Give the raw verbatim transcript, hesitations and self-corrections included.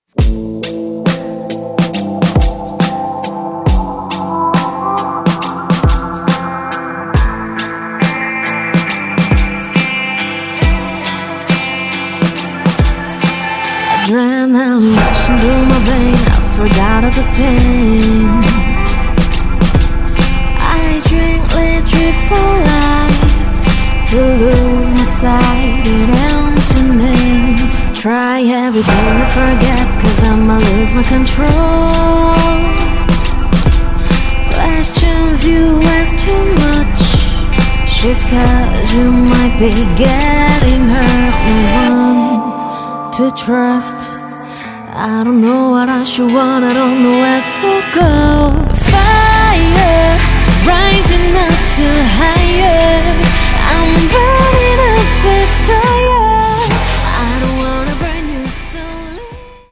Adrenaline rushing through my vein, I forgot all the pain. I drink literature for life, to lose my sight in empty. Try everything to forget, cause I'ma lose my control. Questions you ask too much, just cause you might be getting hurt. One to trust, I don't know what I should want, I don't know where to go. Fire rising up to higher, I'm burning.